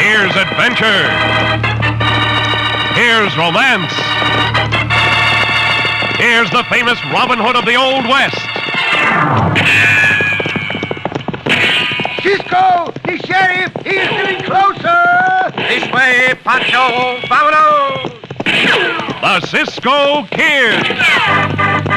Here's adventure. Here's romance. Here's the famous Robin Hood of the Old West. Cisco, the sheriff, he is getting closer. This way, Pancho, vámonos! The Cisco Kid.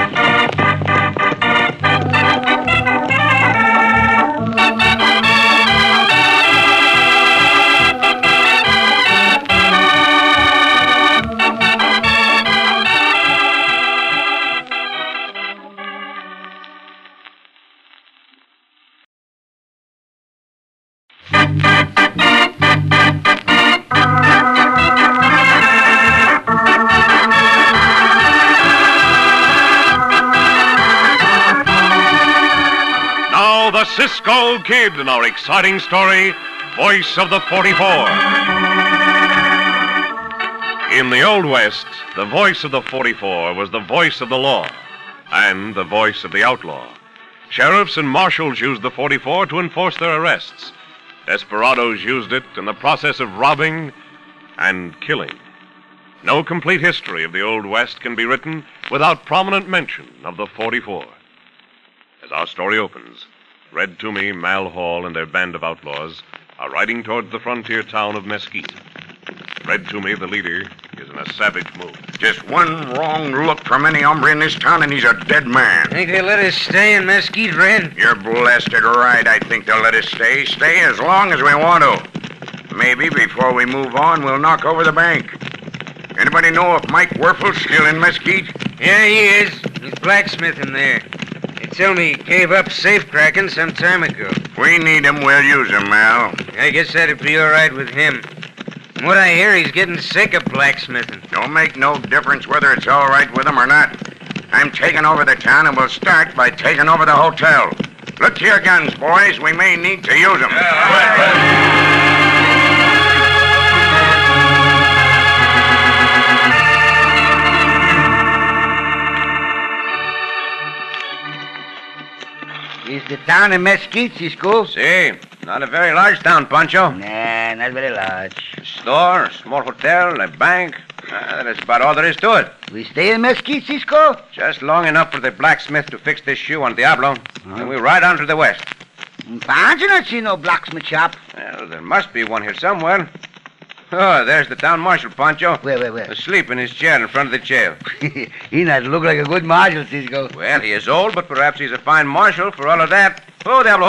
Now the Cisco Kid in our exciting story, Voice of the 44. In the Old West, the voice of the 44 was the voice of the law and the voice of the outlaw. Sheriffs and marshals used the 44 to enforce their arrests. Desperados used it in the process of robbing and killing. No complete history of the Old West can be written without prominent mention of the 44. As our story opens, Red Toomey, Mal Hall, and their band of outlaws are riding towards the frontier town of Mesquite. Red Toomey, the leader, is in a savage mood. Just one wrong look from any hombre in this town and he's a dead man. Think they'll let us stay in Mesquite, Red? You're blasted right. I think they'll let us stay. Stay as long as we want to. Maybe before we move on, we'll knock over the bank. Anybody know if Mike Werfel's still in Mesquite? Yeah, he is. He's blacksmithing there. They tell me he gave up safe cracking some time ago. We need him, we'll use him, Mal. I guess that'd be all right with him. From what I hear, he's getting sick of blacksmithing. Don't make no difference whether it's all right with him or not. I'm taking over the town, and we'll start by taking over the hotel. Look to your guns, boys. We may need to use them. Is the town of Mesquite, Cisco? See, not a very large town, Pancho. Nah, not very large. A store, a small hotel, a bank. That's about all there is to it. We stay in Mesquite, Cisco? Just long enough for the blacksmith to fix this shoe on Diablo. And we ride on to the west. Pancho not see no blacksmith shop. Well, there must be one here somewhere. Oh, there's the town marshal, Pancho. Where? Asleep in his chair in front of the jail. He not look like a good marshal, Cisco. Well, he is old, but perhaps he's a fine marshal for all of that. Oh, Diablo,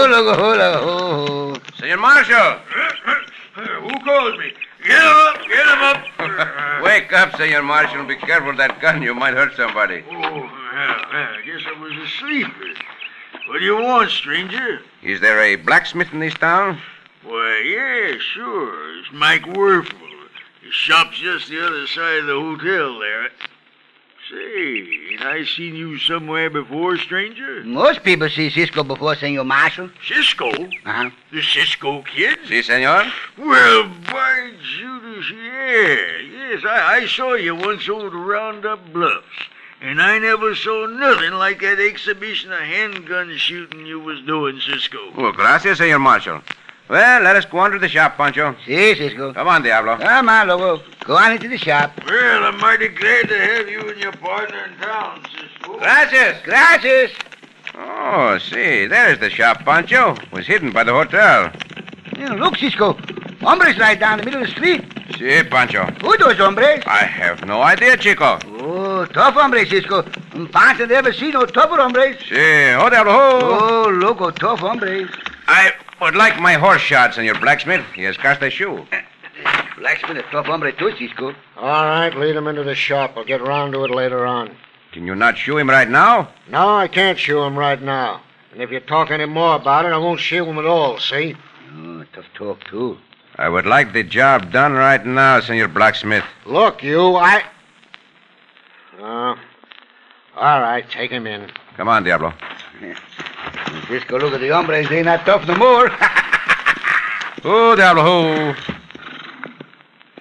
Oh. Senor Marshal! Who calls me? Get him up. Wake up, Senor Marshal, and be careful with that gun. You might hurt somebody. Oh, I guess I was asleep. What do you want, stranger? Is there a blacksmith in this town? Why, yeah, sure. It's Mike Werfel. His shop's just the other side of the hotel there. Say, ain't I seen you somewhere before, stranger? Most people see Cisco before Senor Marshal. Cisco? Uh-huh. The Cisco Kid? Si, senor. Well, by Judas, yeah. Yes, I saw you once over the Roundup Bluffs. And I never saw nothing like that exhibition of handgun shooting you was doing, Cisco. Oh, gracias, Senor Marshal. Well, let us go on to the shop, Pancho. Si, Cisco. Come on, Diablo. Come on, Lobo. Go on into the shop. Well, I'm mighty glad to have you and your partner in town, Cisco. Gracias. Oh, see, there's the shop, Pancho. It was hidden by the hotel. Yeah, look, Cisco. Hombres right down the middle of the street. Si, Pancho. Who those hombres? I have no idea, Chico. Oh, tough hombres, Cisco. Pancho never see no tougher hombres. Si, oh, Diablo. Oh, loco, tough hombres. I would like my horse shod, Senor Blacksmith. He has cast a shoe. Blacksmith, a tough hombre too, Cisco. All right, lead him into the shop. I'll get round to it later on. Can you not shoe him right now? No, I can't shoe him right now. And if you talk any more about it, I won't shoe him at all, see? Oh, tough talk, too. I would like the job done right now, Senor Blacksmith. Look, you, all right, take him in. Come on, Diablo. Cisco, look at the hombres. They not tough no more. Oh, Diablo, oh.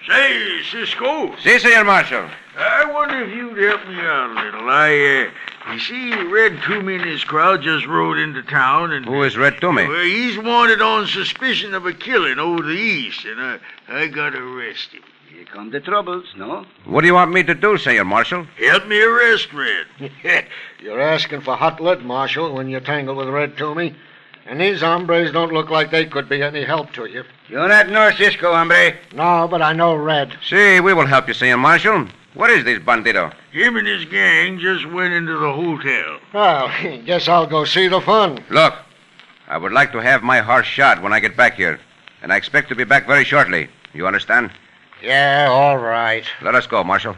Say, Cisco. Si, Senor Marshal. I wonder if you'd help me out a little. I You see, Red Toomey and his crowd just rode into town, and Who is Red Toomey? well, he's wanted on suspicion of a killing over the east, and I got to arrest him. Here come the troubles, no? What do you want me to do, Senor Marshal? Help me arrest Red. You're asking for hot lead, Marshal, when you tangle with Red Toomey. And these hombres don't look like they could be any help to you. You're not know Cisco, hombre. No, but I know Red. See, we will help you, Senor Marshal. What is this bandito? Him and his gang just went into the hotel. Well, guess I'll go see the fun. Look, I would like to have my horse shot when I get back here. And I expect to be back very shortly. You understand? Yeah, all right. Let us go, Marshal.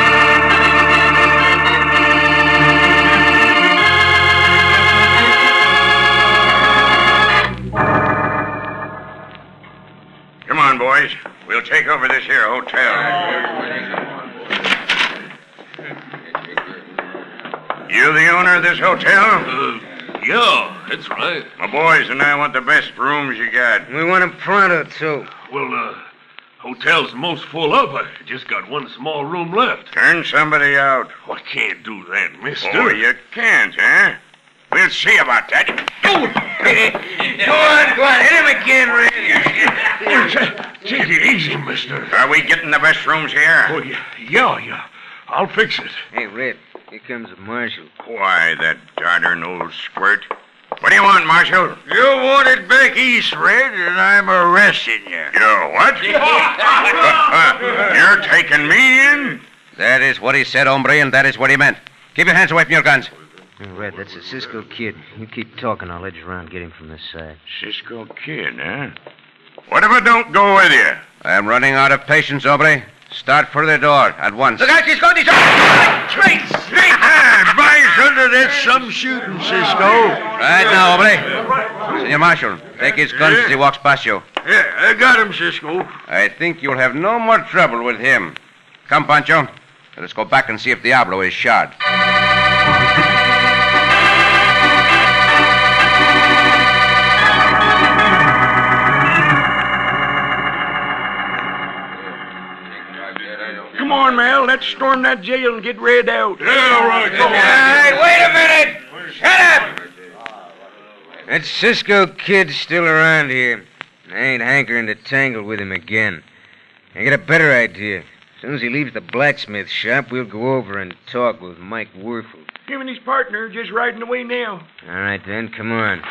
Come on, boys. We'll take over this here hotel. You the owner of this hotel? Yeah, that's right. My boys and I want the best rooms you got. We want him pronto, too. Well, hotel's most full up. I just got one small room left. Turn somebody out. I can't do that, mister. Oh, you can't, huh? We'll see about that. Go on, hit him again, Red. Take it easy, mister. Are we getting the best rooms here? Oh, yeah. I'll fix it. Hey, Red, here comes the marshal. Why, that darn old squirt. What do you want, Marshal? You're wanted back east, Red, and I'm arresting you. You what? You're taking me in? That is what he said, hombre, and that is what he meant. Keep your hands away from your guns. Hey, Red, that's a Cisco kid. You keep talking, I'll edge around and get him from this side. Cisco Kid, huh? What if I don't go with you? I am running out of patience, hombre. Start for the door at once. Look out, Cisco! Straight! By thunder, that's some shooting, Cisco. Right now, hombre. Senor Marshal, take his guns as he walks past you. Yeah, I got him, Cisco. I think you'll have no more trouble with him. Come, Pancho. Let us go back and see if Diablo is shot. Come on, Mal. Let's storm that jail and get Red out. Yeah, all right. Come on. Hey, wait a minute! Shut up! That Cisco kid's still around here. I ain't hankering to tangle with him again. I got a better idea. As soon as he leaves the blacksmith shop, we'll go over and talk with Mike Werfel. Him and his partner just riding away now. All right, then, come on.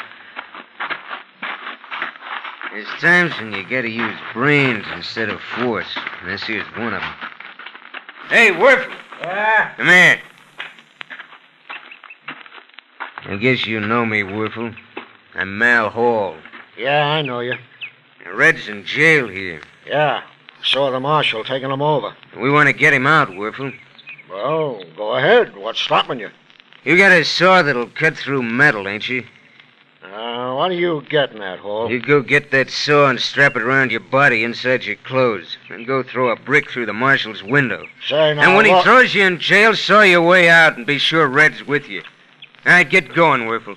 There's times when you gotta use brains instead of force. And this here's one of them. Hey, Werfel! Come here. I guess you know me, Werfel. I'm Mal Hall. Yeah, I know you. Red's in jail here. Yeah, saw the marshal taking him over. We want to get him out, Werfel. Well, go ahead. What's stopping you? You got a saw that'll cut through metal, ain't you? What are you getting at, Hall? You go get that saw and strap it around your body inside your clothes. And go throw a brick through the marshal's window. Say now, And when he what- throws you in jail, saw your way out and be sure Red's with you. All right, get going, Werfel.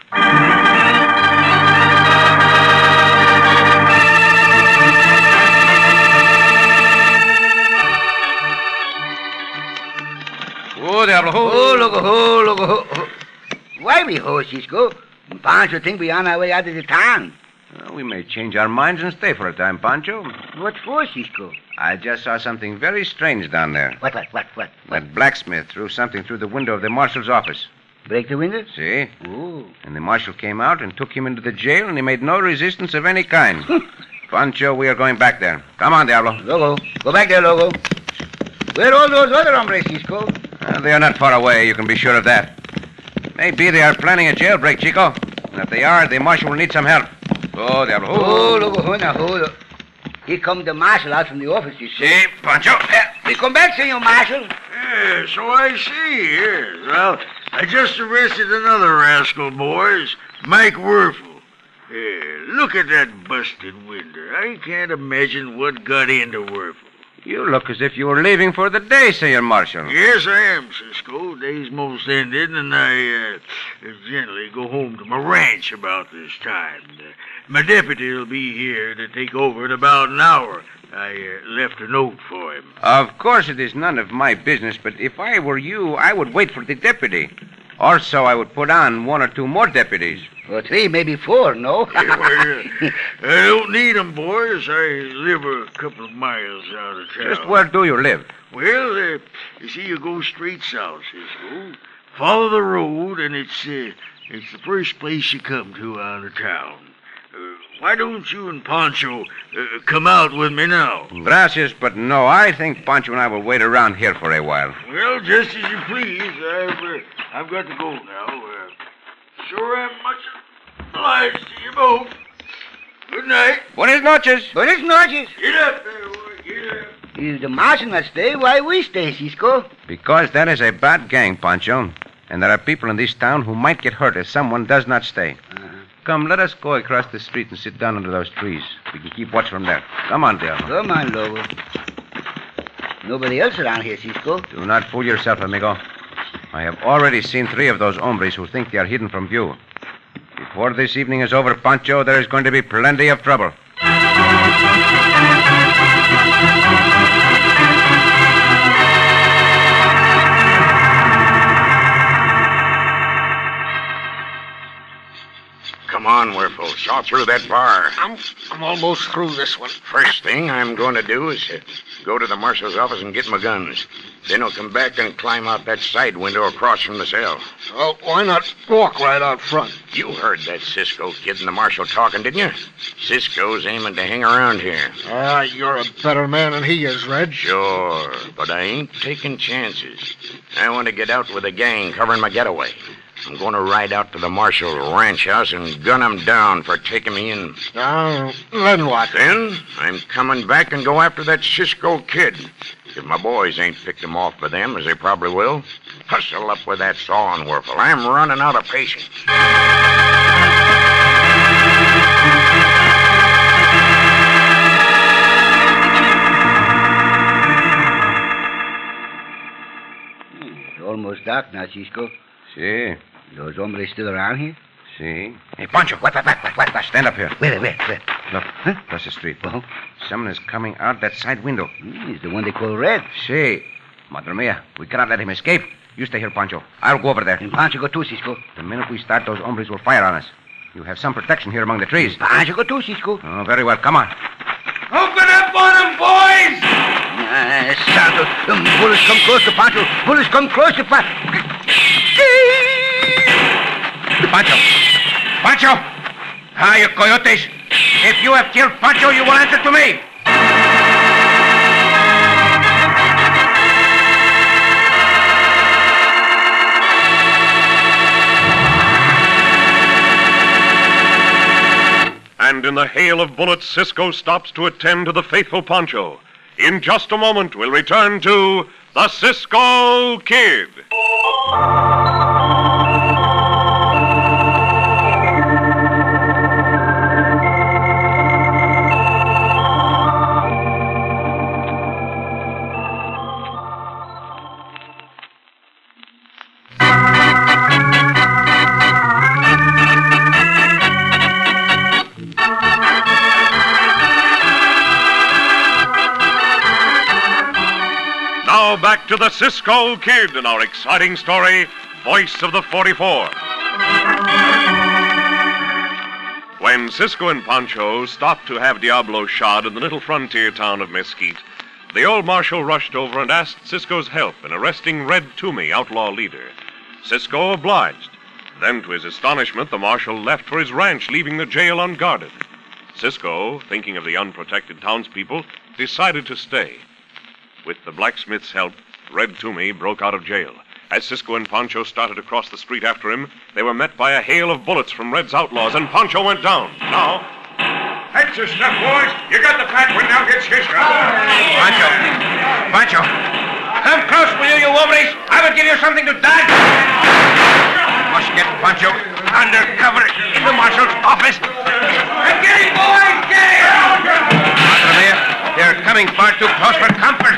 Oh, Diablo. Oh. Why we ho, Cisco? Pancho think we on our way out of the town. We may change our minds and stay for a time, Pancho. What for, Cisco? I just saw something very strange down there. What? That blacksmith threw something through the window of the marshal's office. Break the windows? See? Ooh. And the marshal came out and took him into the jail, and he made no resistance of any kind. Pancho, we are going back there. Come on, Diablo. Logo. Go back there, Logo. Where are all those other hombres, Cisco? They are not far away, you can be sure of that. Maybe they are planning a jailbreak, Chico. And if they are, the marshal will need some help. Oh, Diablo. Oh, Logo, now, hold up. Here come the marshal out from the office, Cisco. See, Pancho. We come back, Senor Marshal. Yeah, so I see. Yes. Well, I just arrested another rascal, boys. Mike Werfel. Yeah, look at that busted window. I can't imagine what got into Werfel. You look as if you were leaving for the day, Senor Marshal. Yes, I am, Cisco. Day's most ended, and I generally go home to my ranch about this time. My deputy will be here to take over in about an hour. I left a note for him. Of course it is none of my business, but if I were you, I would wait for the deputy. Also, I would put on 1 or 2 more deputies. Or 3, maybe 4, no? I don't need 'em, boys. I live a couple of miles out of town. Just where do you live? Well, you see, you go straight south, Cisco. Follow the road, and it's the first place you come to out of town. Why don't you and Pancho come out with me now? Gracias, but no. I think Pancho and I will wait around here for a while. Well, just as you please. I've got to go now. Sure am much obliged to you both. Good night. Buenas noches. Buenas noches. Get up there, boy. Get up. If the marshal not stay, why we stay, Cisco? Because that is a bad gang, Pancho. And there are people in this town who might get hurt if someone does not stay. Come, let us go across the street and sit down under those trees. We can keep watch from there. Come on, Diablo. Come on, Lobo. Nobody else around here, Cisco. Do not fool yourself, amigo. I have already seen 3 of those hombres who think they are hidden from view. Before this evening is over, Pancho, there is going to be plenty of trouble. Come on, Werfel. Saw through that bar. I'm almost through this one. First thing I'm going to do is go to the marshal's office and get my guns. Then I'll come back and climb out that side window across from the cell. Oh, why not walk right out front? You heard that Cisco kid and the marshal talking, didn't you? Cisco's aiming to hang around here. You're a better man than he is, Red. Sure, but I ain't taking chances. I want to get out with a gang covering my getaway. I'm going to ride out to the marshal's ranch house and gun him down for taking me in. Then what? Then I'm coming back and go after that Cisco kid. If my boys ain't picked him off by them, as they probably will, hustle up with that sawing, Werfel. I'm running out of patience. It's almost dark now, Cisco. Si. Those hombres still around here? Si. Hey, Pancho, what? Stand up here. Where? Look, Huh? across the street. Uh-huh. Someone is coming out that side window. He's the one they call Red. Si. Madre mia, we cannot let him escape. You stay here, Pancho. I'll go over there. And Pancho go too, Cisco. The minute we start, those hombres will fire on us. You have some protection here among the trees. Pancho go too, Cisco. Oh, very well. Come on. Open up on them, boys! Santo, bullets come close to Pancho. Bullets come close to Pancho. Pancho! Ah, you coyotes! If you have killed Pancho, you will answer to me! And in the hail of bullets, Cisco stops to attend to the faithful Pancho. In just a moment, we'll return to the Cisco Kid. Now back to the Cisco Kid and our exciting story, Voice of the 44. When Cisco and Pancho stopped to have Diablo shod in the little frontier town of Mesquite, the old marshal rushed over and asked Cisco's help in arresting Red Toomey, outlaw leader. Cisco obliged. Then, to his astonishment, the marshal left for his ranch, leaving the jail unguarded. Cisco, thinking of the unprotected townspeople, decided to stay. With the blacksmith's help, Red Toomey broke out of jail. As Cisco and Pancho started across the street after him, they were met by a hail of bullets from Red's outlaws, and Pancho went down. Now... That's your stuff, boys. You got the fat one, now get Cisco. Pancho! Come close, will you hombres? I will give you something to dodge. Must get Pancho undercover in the marshal's office. Get him, boys! Get him! Madre mia, they're coming far too close for comfort.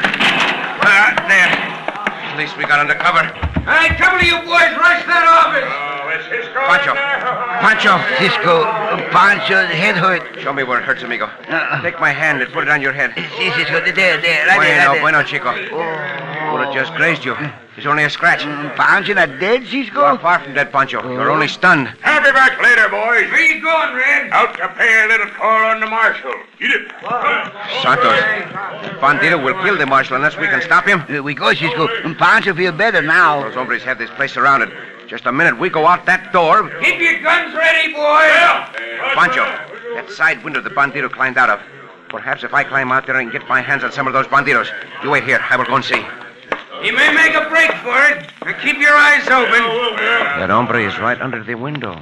There. At least we got undercover. Hey, come to you boys, rush that office. Oh, it's Cisco. Pancho. Cisco, Pancho's head hurt. Show me where it hurts, amigo. Take my hand and put it on your head. See, Cisco, there, right there. Bueno, chico. Well, it just grazed you. It's only a scratch. Pancho not dead, Cisco? You are far from dead, Pancho. You're only stunned. I'll be back later, boys. Where you going, Red? Out to pay a little call on the marshal. Eat it. Santos, Bandito will kill the marshal unless we can stop him. We go, Cisco. Pancho feel better now. Those hombres have this place surrounded. Just a minute, we go out that door. Keep your guns ready, boys. Pancho, that side window the Bandito climbed out of. Perhaps if I climb out there and get my hands on some of those banditos. You wait here. I will go and see. He may make a break for it. Now keep your eyes open. That hombre is right under the window.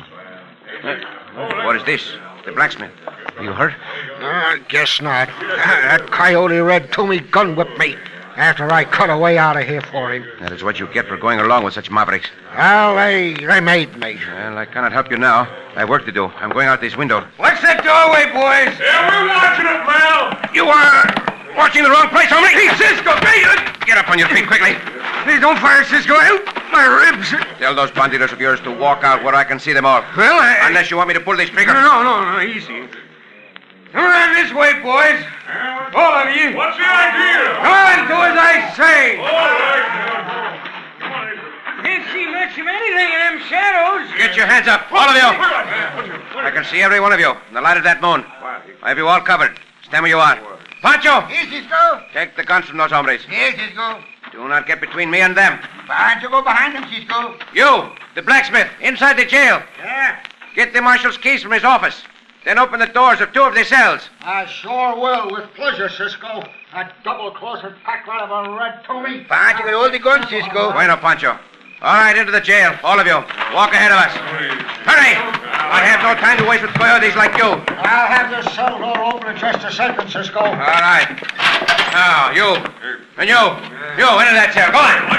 What is this? The blacksmith. Are you hurt? Guess not. That coyote Red Toomey gun whipped me after I cut away out of here for him. That is what you get for going along with such mavericks. Well, they made me. Well, I cannot help you now. I have work to do. I'm going out this window. Watch that doorway, boys. Yeah, we're watching it, pal. You are watching the wrong place, hombre. Hey, Cisco, get up on your feet quickly. Please don't fire, Cisco. Help my ribs. Tell those banditos of yours to walk out where I can see them all. Well, Unless you want me to pull this trigger. No, easy. Come around this way, boys. All of you. What's the idea? Come on, do as I say. All right. Can't see much of anything in them shadows. Get your hands up, all of you. I can see every one of you in the light of that moon. I have you all covered. Stand where you are. Pancho, Here, Cisco. take the guns from those hombres. Here, Cisco. Do not get between me and them. Pancho, go behind him, Cisco. You, the blacksmith, inside the jail. Yeah. Get the marshal's keys from his office. Then open the doors of 2 of the cells. I sure will, with pleasure, Cisco. That double-crosser packrat of a Red Toomey. Pancho, got all the guns, Cisco. Bueno, Pancho. All right, into the jail, all of you. Walk ahead of us. Hurry! I have no time to waste with coyotes like you. I'll have the cell door open in just a second, Cisco. All right. Now, you. And you. You, into that cell. Go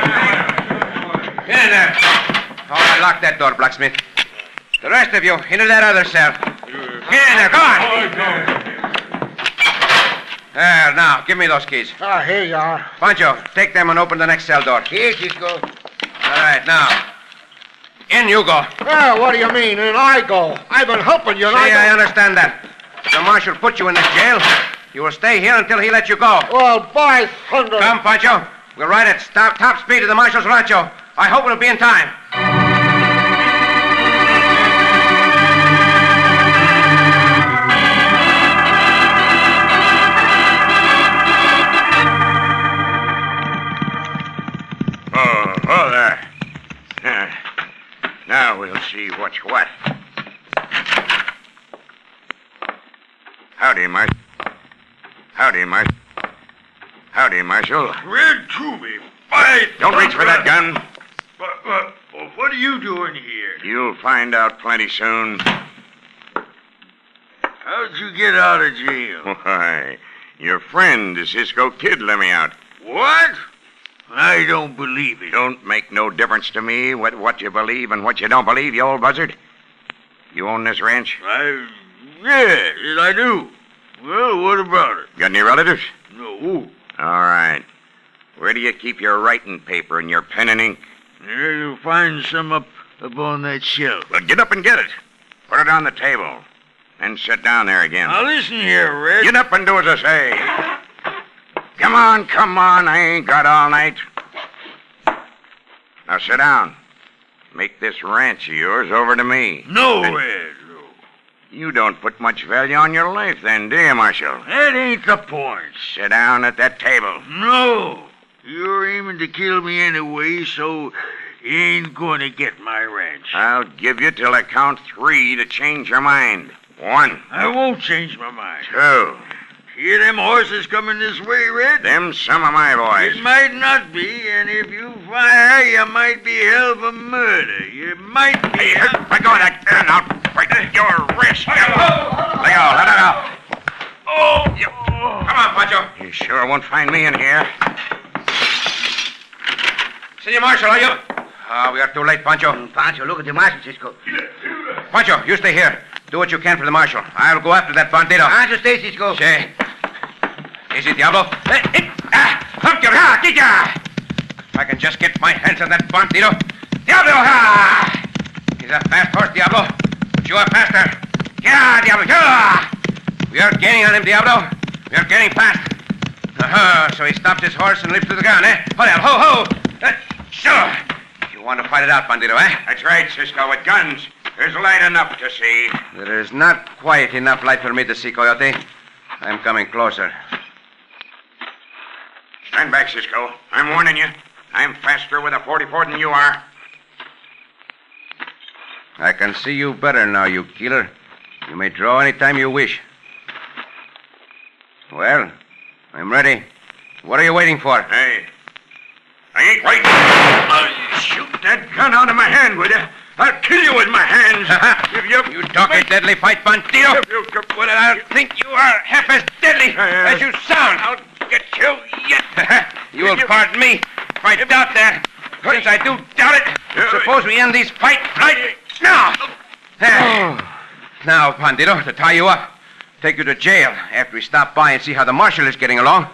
on. Get in there. All right, lock that door, blacksmith. The rest of you, into that other cell. Get in there. Go on. There, now, give me those keys. Here you are. Pancho, take them and open the next cell door. Here, Cisco. All right, now. In you go. Well, what do you mean? And I go. I've been helping you, and See, I don't... understand that. The marshal put you in the jail. You will stay here until he lets you go. Well, by thunder. Come, Pancho. We'll ride at top speed to the marshal's rancho. I hope it'll be in time. Oh, there. Now we'll see what's what. Howdy, Marshal. Howdy, Marshal. Red Toomey, by Don't reach for that gun. But what are you doing here? You'll find out plenty soon. How'd you get out of jail? Why, your friend, the Cisco Kid, let me out. What? I don't believe it. Don't make no difference to me what you believe and what you don't believe, you old buzzard. You own this ranch? Yes, I do. Well, what about it? Got any relatives? No. All right. Where do you keep your writing paper and your pen and ink? There you'll find some up on that shelf. Well, get up and get it. Put it on the table. And sit down there again. Now listen here, Red. Get up and do as I say. Come on. I ain't got all night. Now sit down. Make this ranch of yours over to me. No, Red. No. You don't put much value on your life then, do you, Marshal? That ain't the point. Sit down at that table. No. You're aiming to kill me anyway, so you ain't gonna get my ranch. I'll give you till I count 3 to change your mind. 1. I won't change my mind. 2. Hear them horses coming this way, Red? Them some of my boys. It might not be, and if you fire, you might be held for murder. You might be Hey, held... let go of that gun. I'll break your wrist. Let it out. Oh! Come on, Pancho. You sure won't find me in here. Senor Marshal, are you? We are too late, Pancho. Pancho, look at the marshal, Cisco. Pancho, you stay here. Do what you can for the marshal. I'll go after that bandito. Pancho, stay, Cisco. Sí. Easy, Diablo. If I can just get my hands on that bandito. Diablo! He's a fast horse, Diablo. But you are faster. Yeah, Diablo, yeah! We are gaining on him, Diablo. We are getting fast. So he stopped his horse and leaped to the ground, eh? Hold on, ho! Sure. You want to fight it out, Bandito, eh? That's right, Cisco, with guns. There's light enough to see. There is not quite enough light for me to see, Coyote. I'm coming closer. Stand back, Cisco. I'm warning you. I'm faster with a 44 than you are. I can see you better now, you killer. You may draw any time you wish. Well, I'm ready. What are you waiting for? Hey, I ain't waiting. Shoot that gun out of my hand, will you? I'll kill you with my hands. If you talk a deadly fight, Bandito. Well, I think you are half as deadly as you sound. I'll get you yet. You will pardon me if I doubt that. Since I do doubt it, suppose we end this fight right now. Now, Bandito, to tie you up, take you to jail after we stop by and see how the marshal is getting along.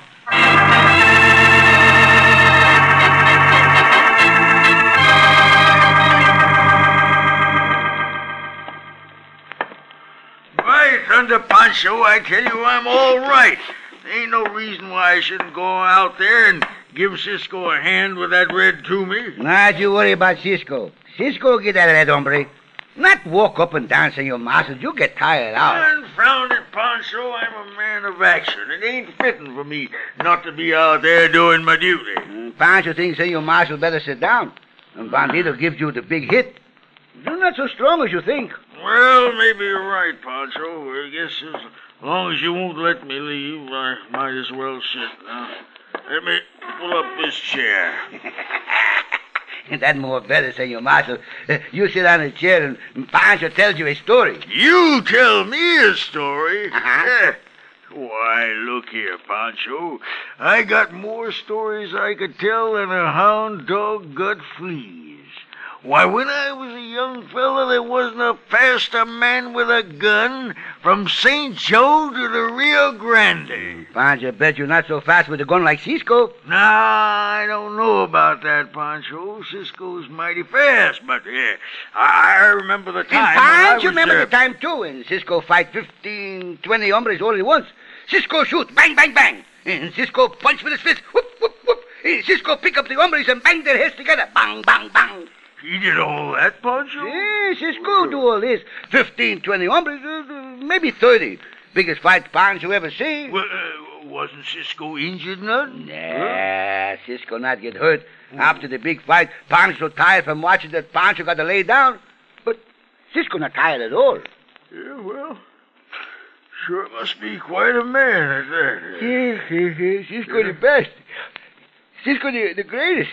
By thunder, Pancho, I tell you I'm all right. There ain't no reason why I shouldn't go out there and give Cisco a hand with that red Toomey. Not you worry about Cisco. Cisco get that red hombre. Not walk up and down, Senor Marshal. You get tired out. Confound it, Pancho. I'm a man of action. It ain't fitting for me not to be out there doing my duty. Pancho thinks Senor Marshal better sit down. And Bandito gives you the big hit. You're not so strong as you think. Well, maybe you're right, Pancho. I guess as long as you won't let me leave, I might as well sit. Now, let me pull up this chair. That more better, Senor Marshal. You sit on a chair and Pancho tells you a story. You tell me a story? Uh-huh. Why, look here, Pancho. I got more stories I could tell than a hound dog got fleas. Why, when I was a young fella, there wasn't a faster man with a gun from St. Joe to the Rio Grande. Pancho, bet you're not so fast with a gun like Cisco. Nah, I don't know about that, Pancho. Cisco's mighty fast, but I remember the time And when I Pancho was remember the time, too, when Cisco fight 15, 20 hombres all at once. Cisco shoot, bang, bang, bang. And Cisco punch with his fist, whoop, whoop, whoop. And Cisco pick up the hombres and bang their heads together, bang, bang, bang. He did all that, Pancho? Yeah, Cisco do all this. 15, 20 hombres, maybe 30. Biggest fight Pancho ever see. Well, wasn't Cisco injured none? Nah, Cisco not get hurt. After the big fight, Pancho tired from watching that Pancho got to lay down. But Cisco not tired at all. Yeah, well, sure must be quite a man at that. Yeah, Cisco the best. Cisco the greatest.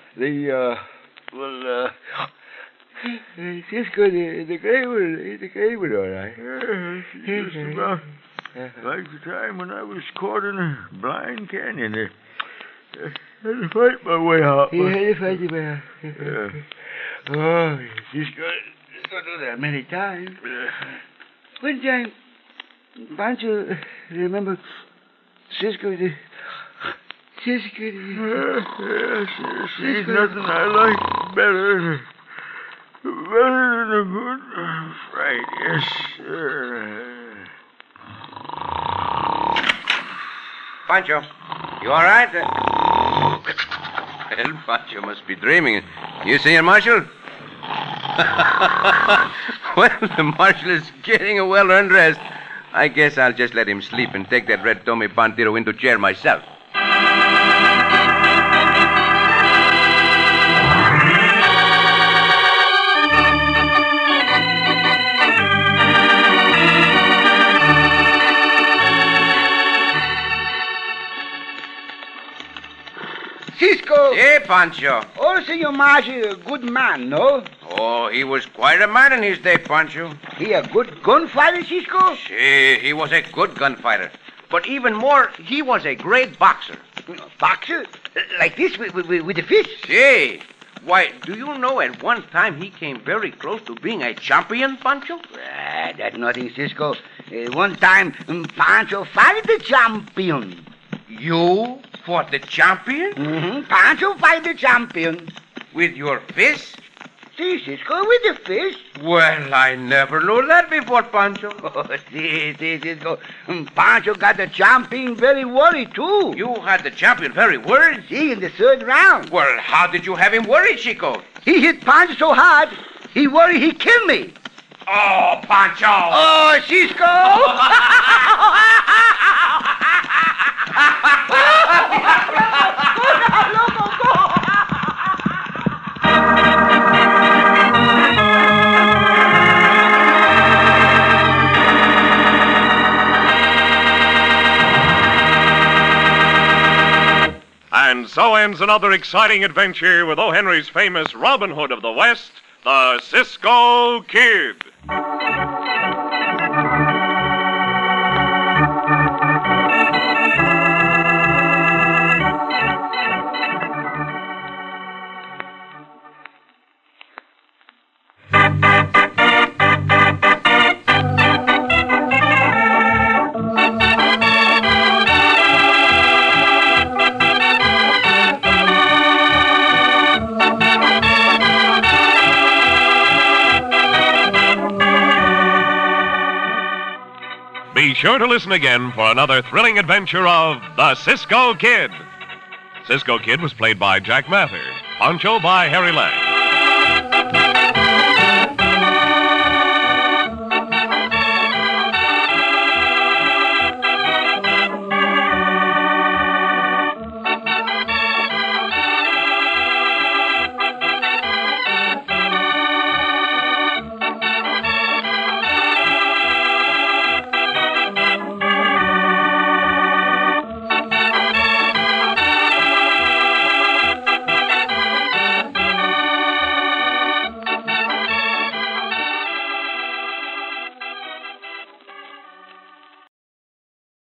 Cisco the great one. He's the great one, all right. Yeah, just about like the time when I was caught in a blind canyon. I had to fight my way out. He had to fight his way out. Yeah. Oh, Cisco do that many times. One time, Pancho, remember Cisco the... Yes, ain't nothing I like better than a good fight, yes, sir. Pancho, you all right? Well, Pancho must be dreaming. You, Senor Marshal? Well, the marshal is getting well undressed. I guess I'll just let him sleep and take that red Tommy Bandito into jail myself. Cisco! Hey, Pancho. Oh, Senor Marshal, a good man, no? Oh, he was quite a man in his day, Pancho. He a good gunfighter, Cisco? See, he was a good gunfighter. But even more, he was a great boxer. Boxer? Like this, with the fist? See, why, do you know at one time he came very close to being a champion, Pancho? That's nothing, Cisco. One time, Pancho fight the champion. You fought the champion? Mm-hmm. Pancho fight the champion. With your fist? See, Cisco, with the fish. Well, I never knew that before, Pancho. Oh, see, Cisco. Pancho got the champion very worried, too. You had the champion very worried. See, in the third round. Well, how did you have him worried, Chico? He hit Pancho so hard, he worried he killed me. Oh, Pancho! Oh, Cisco! And so ends another exciting adventure with O. Henry's famous Robin Hood of the West, the Cisco Kid. Be sure to listen again for another thrilling adventure of the Cisco Kid. Cisco Kid was played by Jack Mather, Pancho by Harry Lang.